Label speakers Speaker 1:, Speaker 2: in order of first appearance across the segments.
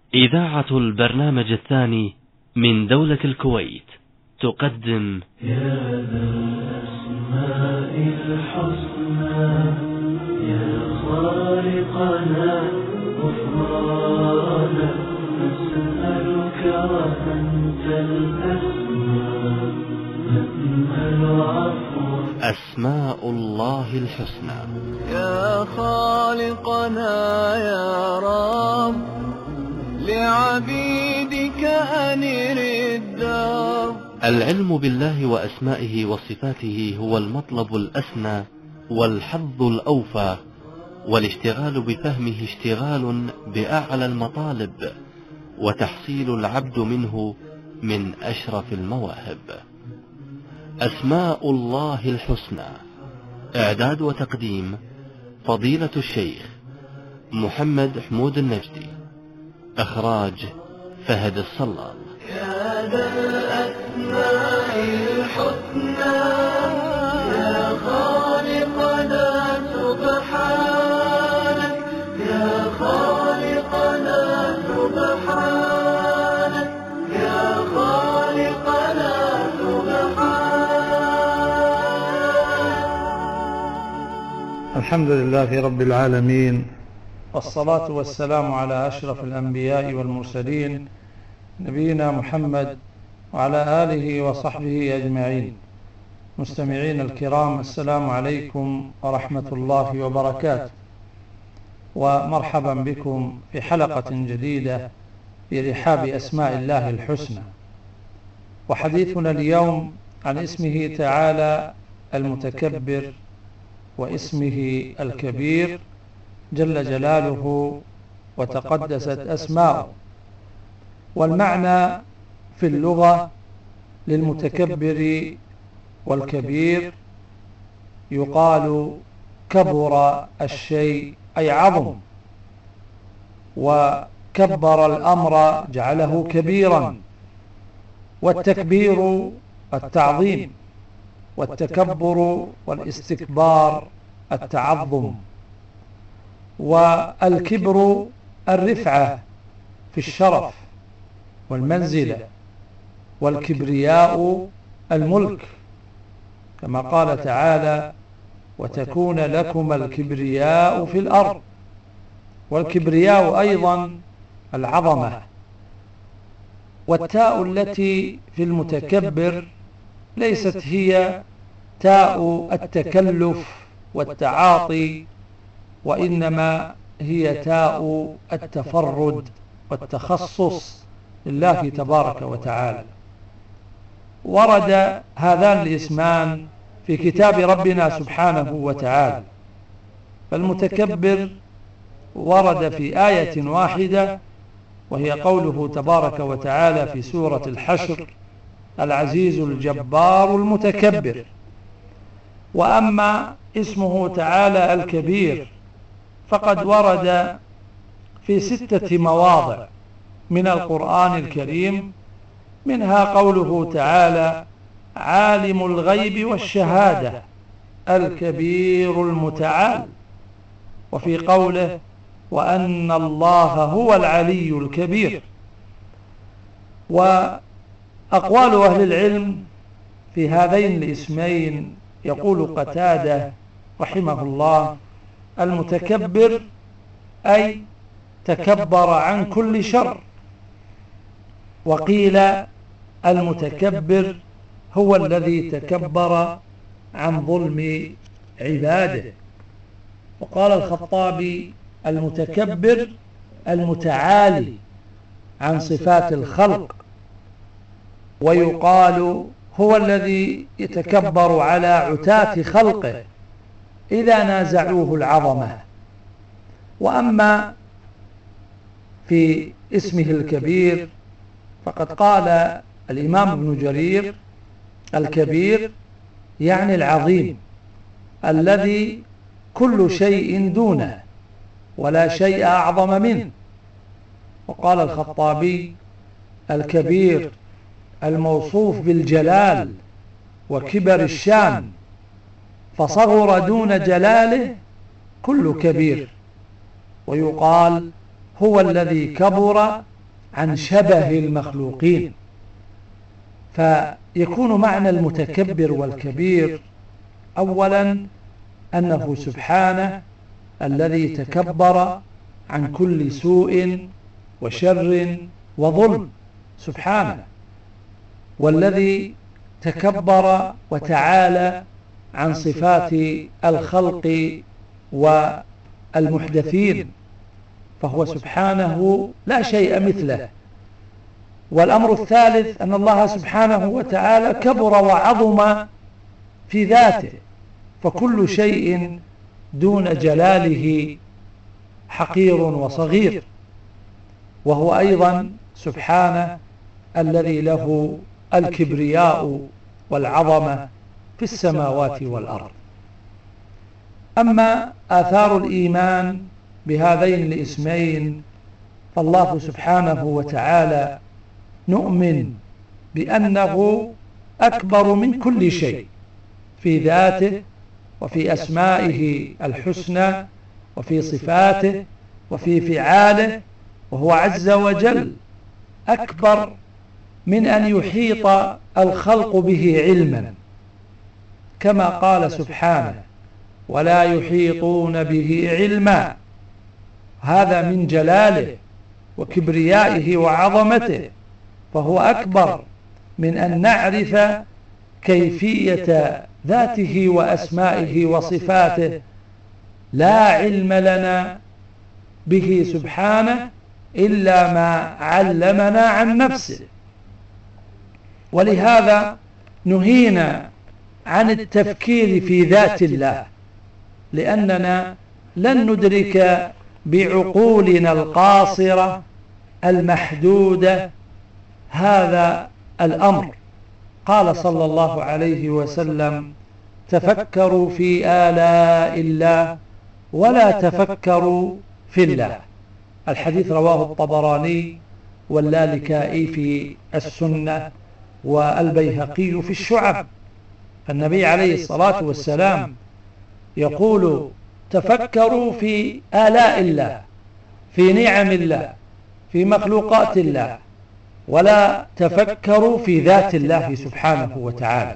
Speaker 1: إذاعة البرنامج الثاني من دولة الكويت تقدم
Speaker 2: يا ذا الأسماء الحسنى يا خالقنا غفرانا نسألك وأنت الأسماء نأمل عفوك.
Speaker 1: أسماء الله الحسنى.
Speaker 2: يا خالقنا يا رب لعبيدك أنر الدار.
Speaker 1: العلم بالله وأسمائه وصفاته هو المطلب الأسنى والحظ الأوفى، والاشتغال بفهمه اشتغال بأعلى المطالب، وتحصيل العبد منه من أشرف المواهب. أسماء الله الحسنى، إعداد وتقديم فضيلة الشيخ محمد حمود النجدي، إخراج فهد الصلال.
Speaker 2: يا ذا الأسماء الحسنى يا خالقنا سبحانك يا خالقنا سبحانك يا خالقنا سبحانك.
Speaker 3: الحمد لله رب العالمين، والصلاة والسلام على أشرف الأنبياء والمرسلين نبينا محمد وعلى آله وصحبه أجمعين. مستمعين الكرام، السلام عليكم ورحمة الله وبركاته، ومرحبا بكم في حلقة جديدة في رحاب أسماء الله الحسنى. وحديثنا اليوم عن اسمه تعالى المتكبر واسمه الكبير جل جلاله وتقدست أسماؤه. والمعنى في اللغة للمتكبر والكبير يقال كبر الشيء أي عظم، وكبر الأمر جعله كبيرا، والتكبير التعظيم، والتكبر والاستكبار التعظم، والكبر الرفعة في الشرف والمنزلة، والكبرياء الملك، كما قال تعالى: وتكون لكم الكبرياء في الأرض. والكبرياء أيضا العظمة. والتاء التي في المتكبر ليست هي تاء التكلف والتعاطي، وإنما هي تاء التفرد والتخصص لله تبارك وتعالى. ورد هذان الاسمان في كتاب ربنا سبحانه وتعالى، فالمتكبر ورد في آية واحدة، وهي قوله تبارك وتعالى في سورة الحشر: العزيز الجبار المتكبر. وأما اسمه تعالى الكبير فقد ورد في 6 مواضع من القرآن الكريم، منها قوله تعالى: عالم الغيب والشهادة الكبير المتعال، وفي قوله: وأن الله هو العلي الكبير. وأقوال أهل العلم في هذين الاسمين، يقول قتادة رحمه الله: المتكبر أي تكبر عن كل شر. وقيل المتكبر هو الذي تكبر عن ظلم عباده. وقال الخطابي: المتكبر المتعالي عن صفات الخلق. ويقال هو الذي يتكبر على عتاة خلقه إذا نازعوه العظمة. وأما في اسمه الكبير فقد قال الإمام ابن جرير: الكبير يعني العظيم الذي كل شيء دونه ولا شيء أعظم منه. وقال الخطابي: الكبير الموصوف بالجلال وكبر الشان، فصغر دون جلاله كل كبير. ويقال هو الذي كبر عن شبه المخلوقين. فيكون معنى المتكبر والكبير أولا أنه سبحانه الذي تكبر عن كل سوء وشر وظلم سبحانه، والذي تكبر وتعالى عن صفات الخلق والمحدثين، فهو سبحانه لا شيء مثله. والأمر الثالث أن الله سبحانه وتعالى كبر وعظم في ذاته، فكل شيء دون جلاله حقير وصغير، وهو أيضا سبحانه الذي له الكبرياء والعظمة في السماوات والأرض. أما آثار الإيمان بهذين الاسمين، فالله سبحانه وتعالى نؤمن بأنه أكبر من كل شيء في ذاته وفي أسمائه الحسنى وفي صفاته وفي فعاله، وهو عز وجل أكبر من أن يحيط الخلق به علما، كما قال سبحانه: ولا يحيطون به علما. هذا من جلاله وكبريائه وعظمته، فهو أكبر من أن نعرف كيفية ذاته وأسمائه وصفاته. لا علم لنا به سبحانه إلا ما علمنا عن نفسه، ولهذا نهينا عن التفكير في ذات الله، لأننا لن ندرك بعقولنا القاصرة المحدودة هذا الأمر. قال صلى الله عليه وسلم: تفكروا في آلاء الله ولا تفكروا في الله. الحديث رواه الطبراني واللالكائي في السنة والبيهقي في الشعب. فالنبي عليه الصلاة والسلام يقول: تفكروا في آلاء الله، في نعم الله، في مخلوقات الله، ولا تفكروا في ذات الله سبحانه وتعالى.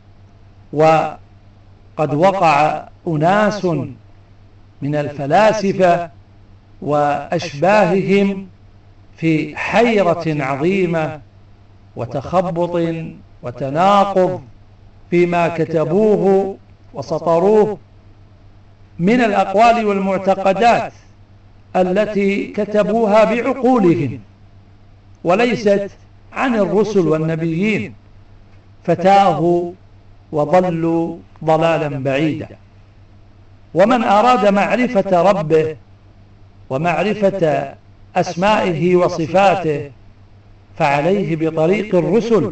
Speaker 3: وقد وقع أناس من الفلاسفة وأشباههم في حيرة عظيمة وتخبط وتناقض فيما كتبوه وسطروه من الأقوال والمعتقدات التي كتبوها بعقولهم وليست عن الرسل والنبيين، فتاهوا وضلوا ضلالا بعيدا. ومن أراد معرفة ربه ومعرفة أسمائه وصفاته فعليه بطريق الرسل،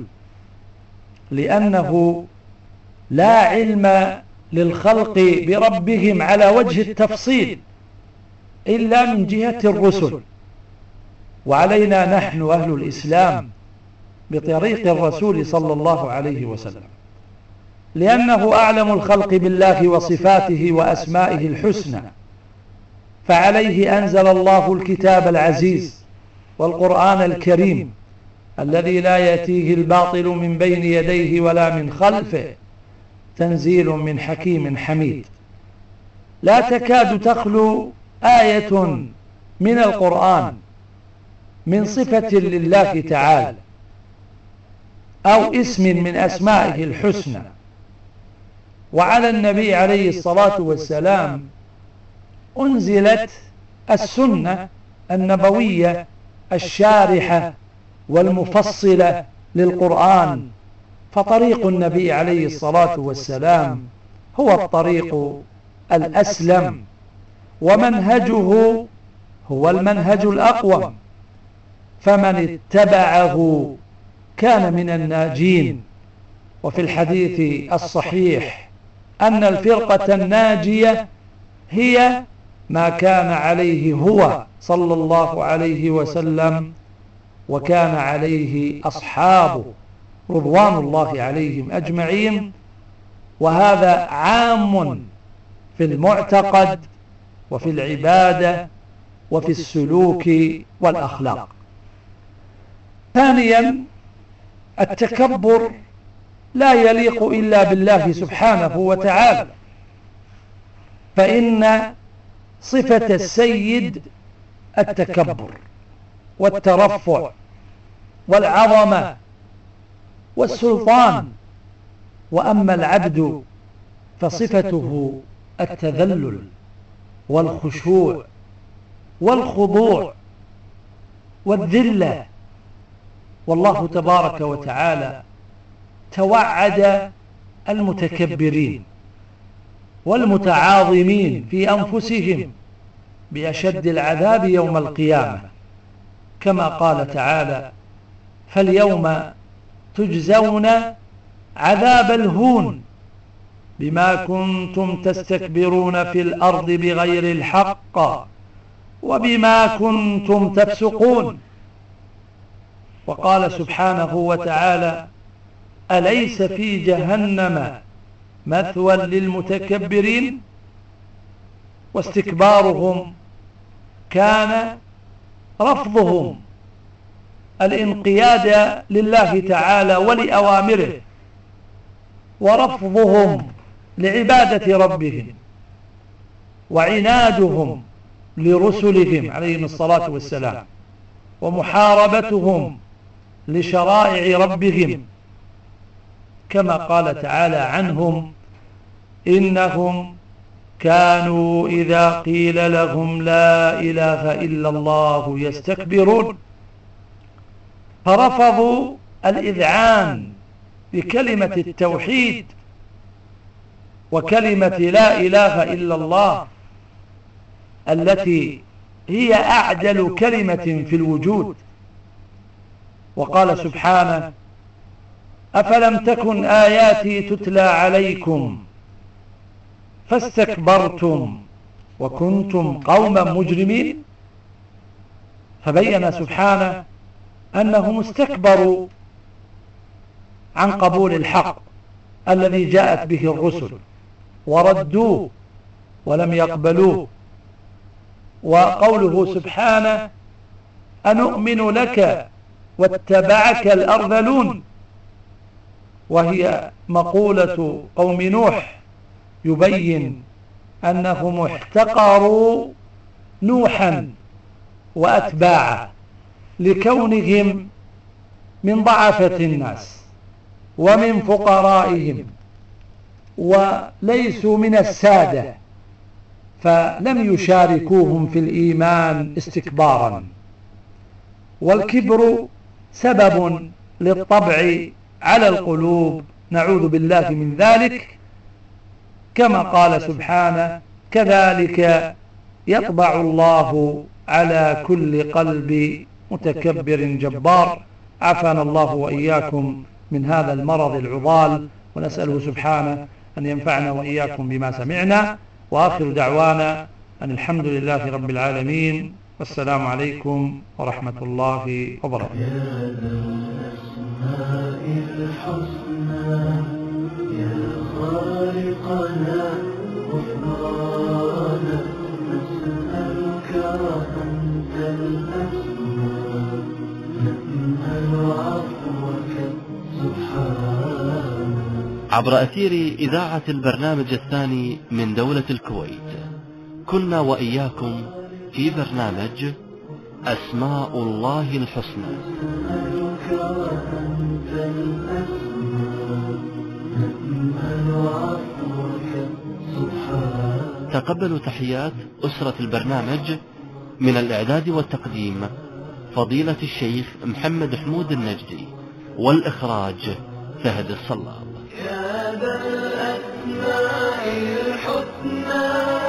Speaker 3: لأنه لا علم للخلق بربهم على وجه التفصيل إلا من جهة الرسل، وعلينا نحن أهل الإسلام بطريق الرسول صلى الله عليه وسلم، لأنه أعلم الخلق بالله وصفاته وأسمائه الحسنى، فعليه أنزل الله الكتاب العزيز والقرآن الكريم الذي لا يأتيه الباطل من بين يديه ولا من خلفه، تنزيل من حكيم حميد. لا تكاد تخلو آية من القرآن من صفة لله تعالى أو اسم من أسمائه الحسنى. وعلى النبي عليه الصلاة والسلام أنزلت السنة النبوية الشارحة والمفصلة للقرآن، فطريق النبي عليه الصلاة والسلام هو الطريق الأسلم، ومنهجه هو المنهج الأقوم، فمن اتبعه كان من الناجين. وفي الحديث الصحيح أن الفرقة الناجية هي ما كان عليه هو صلى الله عليه وسلم وكان عليه أصحابه رضوان الله عليهم أجمعين. وهذا عام في المعتقد وفي العبادة وفي السلوك والأخلاق. ثانيا، التكبر لا يليق إلا بالله سبحانه وتعالى، فإن صفة السيد التكبر والترفع والعظمة والسلطان، وأما العبد فصفته التذلل والخشوع والخضوع والذلة. والله تبارك وتعالى توعد المتكبرين والمتعاظمين في أنفسهم بأشد العذاب يوم القيامة، كما قال تعالى: فاليوم تجزون عذاب الهون بما كنتم تستكبرون في الأرض بغير الحق وبما كنتم تفسقون. وقال سبحانه وتعالى: أليس في جهنم مثوى للمتكبرين؟ واستكبارهم كان رفضهم الانقياد لله تعالى ولأوامره، ورفضهم لعبادة ربهم، وعنادهم لرسلهم عليهم الصلاة والسلام، ومحاربتهم لشرائع ربهم، كما قال تعالى عنهم: إنهم كانوا إذا قيل لهم لا إله إلا الله يستكبرون. فرفضوا الإذعان بكلمة التوحيد وكلمة لا إله إلا الله التي هي أعجل كلمة في الوجود. وقال سبحانه: أفلم تكن آياتي تتلى عليكم فاستكبرتم وكنتم قوما مجرمين. فبين سبحانه أنهم استكبروا عن قبول الحق الذي جاءت به الرسل وردوه ولم يقبلوه. وقوله سبحانه: أنؤمن لك واتبعك الأرذلون، وهي مقولة قوم نوح يبين أنهم احتقروا نوحا وأتباعه لكونهم من ضعفة الناس ومن فقرائهم وليسوا من السادة، فلم يشاركوهم في الإيمان استكبارا. والكبر سبب للطبع على القلوب، نعوذ بالله من ذلك، كما قال سبحانه: كذلك يطبع الله على كل قلب متكبر جبار. عافانا الله وإياكم من هذا المرض العضال، ونسأله سبحانه أن ينفعنا وإياكم بما سمعنا. وآخر دعوانا أن الحمد لله رب العالمين، والسلام عليكم ورحمة الله وبركاته.
Speaker 2: يا خالقنا غفرانا نسألك أنت الأسماء نأمل عفوك سبحانك.
Speaker 1: عبر أثير إذاعة البرنامج الثاني من دولة الكويت، كنا وإياكم في برنامج أسماء الله الحسنى. تقبلوا تحيات أسرة البرنامج، من الإعداد والتقديم فضيلة الشيخ محمد حمود النجدي، والإخراج فهد الصلاب.
Speaker 2: يا ذا الأسماء الحسنى